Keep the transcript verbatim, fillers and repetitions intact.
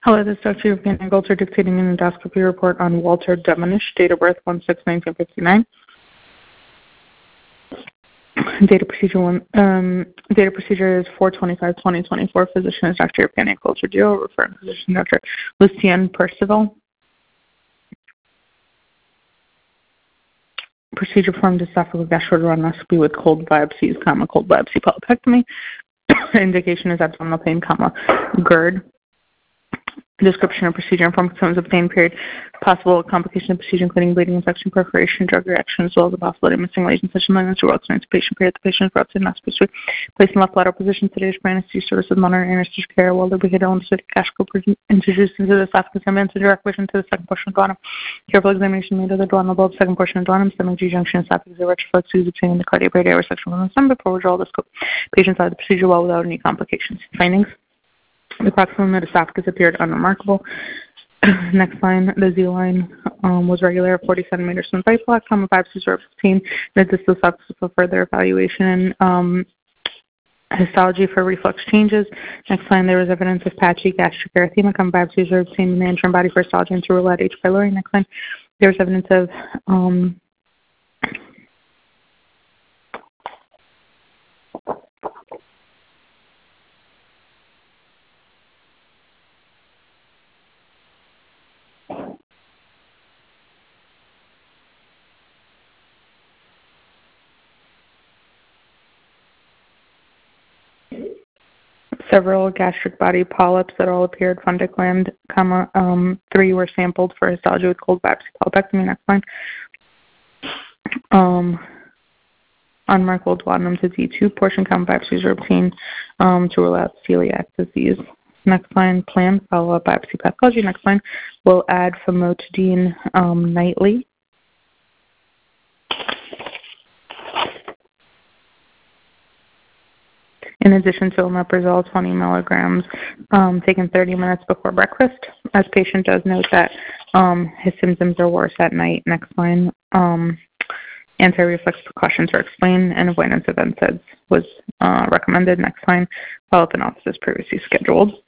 Hello, this is Doctor Evgeny Golter dictating an endoscopy report on Walter Demonish, date of birth one six nineteen fifty-nine. Data procedure one. Um, data procedure is four twenty-five twenty twenty-four. Physician is Doctor Evgeny Golter Dio. Referring physician Doctor Lucienne Percival. Procedure formed esophageal gastroduodenoscopy with cold biopsies, comma cold biopsy polypectomy. Indication is abdominal pain, comma GERD. Description of procedure and form symptoms obtained period. Possible complication of procedure including bleeding, infection, perforation, drug reaction, as well as the possibility of missing lesions such as malignancy or experienced patient period. The patient is brought to not supposed to be placed in left lateral position, sedated for anesthesia service with monitoring anesthesia care while the behavioral anesthetic cash group introduced into the esophagus and into direct vision to the second portion of duodenum. Careful examination made of the duodenal bulb, second portion of duodenum, stomach G junction, esophagus, retroflex, use obtaining the cardiac radial section from the stomach before withdrawal of the scope. Patients had the procedure well without any complications. Findings. The proximal esophagus appeared unremarkable. Next line, the Z line um, was regular at forty centimeters from the bite block. Common biopsies were obtained. The distal esophagus for further evaluation. Um, histology for reflux changes. Next line, there was evidence of patchy gastric erythema. Common biopsies were obtained in the interim body for histology and through roulette H. pylori. Next line, there was evidence of um, several gastric body polyps that all appeared fundic gland, comma, um, three were sampled for histology with cold biopsy polypectomy. Next line. Um, unmarked duodenum to D two portion, common biopsies were obtained um, to rule out celiac disease. Next line, plan follow-up biopsy pathology. Next line, we'll add famotidine um, nightly. In addition to omeprazole, twenty milligrams, um, taken thirty minutes before breakfast. As patient does note that um, his symptoms are worse at night. Next line, um, anti-reflex precautions are explained and avoidance of N SAIDs was uh, recommended. Next line, follow-up in office as previously scheduled.